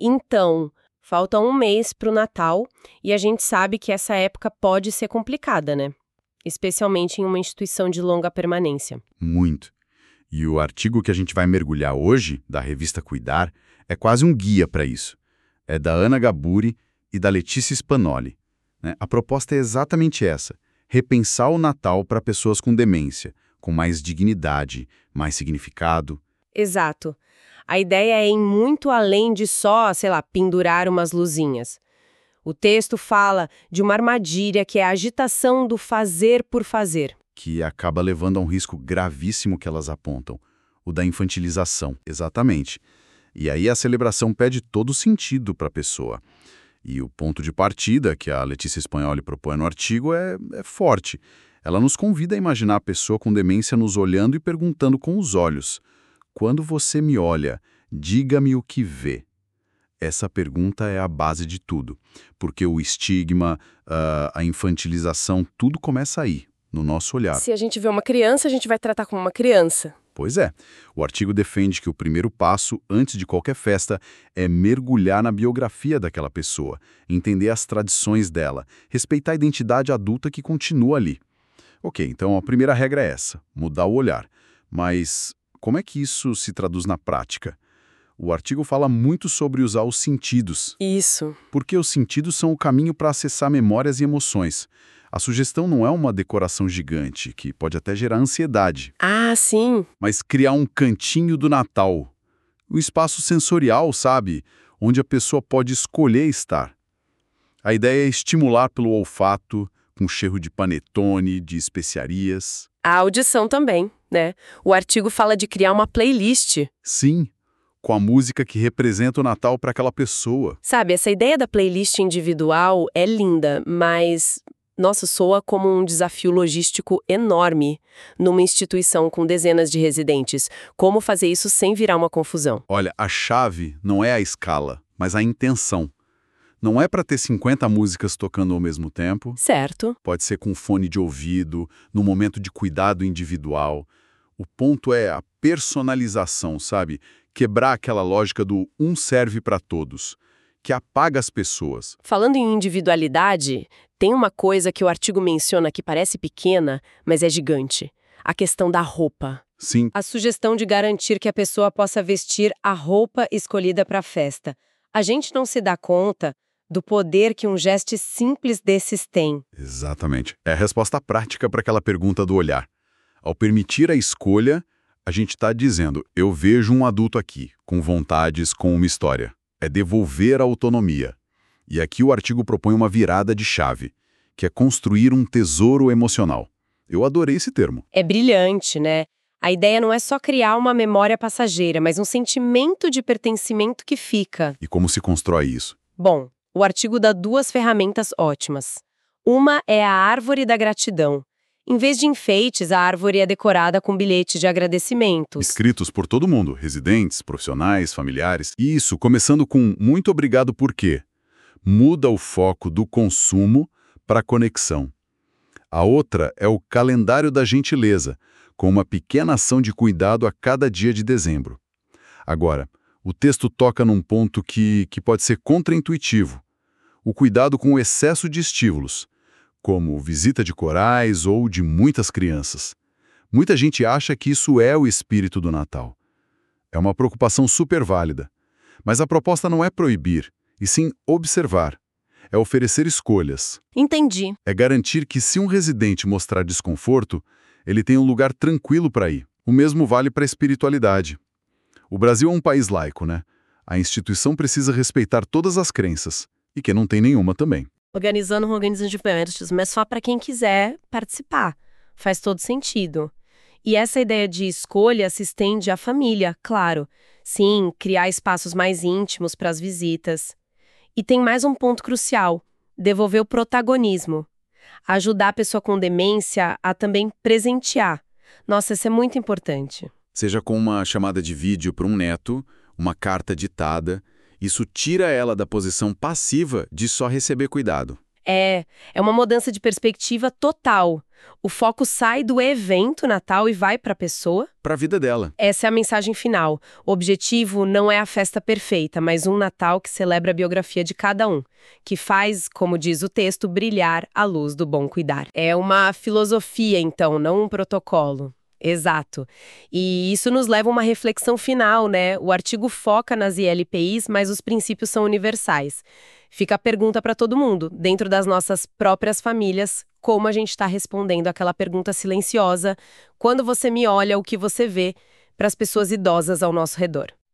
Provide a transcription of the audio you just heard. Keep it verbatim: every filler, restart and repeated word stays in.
Então, falta um mês para o Natal e a gente sabe que essa época pode ser complicada, né? Especialmente em uma instituição de longa permanência. Muito. E o artigo que a gente vai mergulhar hoje, da revista Cuidar, é quase um guia para isso. É da Ana Gaburi e da Letícia Spanoli, né? A proposta é exatamente essa: repensar o Natal para pessoas com demência, com mais dignidade, mais significado. Exato. A ideia é ir muito além de só, sei lá, pendurar umas luzinhas. O texto fala de uma armadilha que é a agitação do fazer por fazer. Que acaba levando a um risco gravíssimo que elas apontam, o da infantilização. Exatamente. E aí a celebração perde todo sentido para a pessoa. E o ponto de partida que a Letícia Spanoli propõe no artigo é, é forte. Ela nos convida a imaginar a pessoa com demência nos olhando e perguntando com os olhos: quando você me olha, diga-me o que vê. Essa pergunta é a base de tudo, porque o estigma, uh, a infantilização, tudo começa aí, no nosso olhar. Se a gente vê uma criança, a gente vai tratar como uma criança. Pois é. O artigo defende que o primeiro passo, antes de qualquer festa, é mergulhar na biografia daquela pessoa, entender as tradições dela, respeitar a identidade adulta que continua ali. Ok, então a primeira regra é essa, mudar o olhar. Mas como é que isso se traduz na prática? O artigo fala muito sobre usar os sentidos. Isso. Porque os sentidos são o caminho para acessar memórias e emoções. A sugestão não é uma decoração gigante, que pode até gerar ansiedade. Ah, sim. Mas criar um cantinho do Natal. Um espaço sensorial, sabe? Onde a pessoa pode escolher estar. A ideia é estimular pelo olfato, com cheiro de panetone, de especiarias. A audição também, né? O artigo fala de criar uma playlist. Sim, com a música que representa o Natal para aquela pessoa. Sabe, essa ideia da playlist individual é linda, mas, nossa, soa como um desafio logístico enorme numa instituição com dezenas de residentes. Como fazer isso sem virar uma confusão? Olha, a chave não é a escala, mas a intenção. Não é para ter cinquenta músicas tocando ao mesmo tempo. Certo. Pode ser com fone de ouvido, no momento de cuidado individual. O ponto é a personalização, sabe? Quebrar aquela lógica do um serve para todos, que apaga as pessoas. Falando em individualidade, tem uma coisa que o artigo menciona que parece pequena, mas é gigante: a questão da roupa. Sim. A sugestão de garantir que a pessoa possa vestir a roupa escolhida para a festa. A gente não se dá conta do poder que um gesto simples desses tem. Exatamente. É a resposta prática para aquela pergunta do olhar. Ao permitir a escolha, a gente está dizendo: eu vejo um adulto aqui, com vontades, com uma história. É devolver a autonomia. E aqui o artigo propõe uma virada de chave, que é construir um tesouro emocional. Eu adorei esse termo. É brilhante, né? A ideia não é só criar uma memória passageira, mas um sentimento de pertencimento que fica. E como se constrói isso? Bom, o artigo dá duas ferramentas ótimas. Uma é a árvore da gratidão. Em vez de enfeites, a árvore é decorada com bilhetes de agradecimentos. Escritos por todo mundo, residentes, profissionais, familiares. E isso, começando com muito obrigado por quê? Muda o foco do consumo para a conexão. A outra é o calendário da gentileza, com uma pequena ação de cuidado a cada dia de dezembro. Agora, o texto toca num ponto que, que pode ser contraintuitivo: o cuidado com o excesso de estímulos, como visita de corais ou de muitas crianças. Muita gente acha que isso é o espírito do Natal. É uma preocupação super válida. Mas a proposta não é proibir, e sim observar. É oferecer escolhas. Entendi. É garantir que, se um residente mostrar desconforto, ele tem um lugar tranquilo para ir. O mesmo vale para a espiritualidade. O Brasil é um país laico, né? A instituição precisa respeitar todas as crenças, e quem não tem nenhuma também. Organizando um organização de eventos, mas só para quem quiser participar. Faz todo sentido. E essa ideia de escolha se estende à família, claro. Sim, criar espaços mais íntimos para as visitas. E tem mais um ponto crucial: devolver o protagonismo. Ajudar a pessoa com demência a também presentear. Nossa, isso é muito importante. Seja com uma chamada de vídeo para um neto, uma carta ditada, isso tira ela da posição passiva de só receber cuidado. É, é uma mudança de perspectiva total. O foco sai do evento Natal e vai para a pessoa. Para a vida dela. Essa é a mensagem final. O objetivo não é a festa perfeita, mas um Natal que celebra a biografia de cada um, que faz, como diz o texto, brilhar a luz do bom cuidar. É uma filosofia, então, não um protocolo. Exato. E isso nos leva a uma reflexão final, né? O artigo foca nas I L P Is, mas os princípios são universais. Fica a pergunta para todo mundo, dentro das nossas próprias famílias, como a gente está respondendo aquela pergunta silenciosa: quando você me olha, o que você vê, para as pessoas idosas ao nosso redor.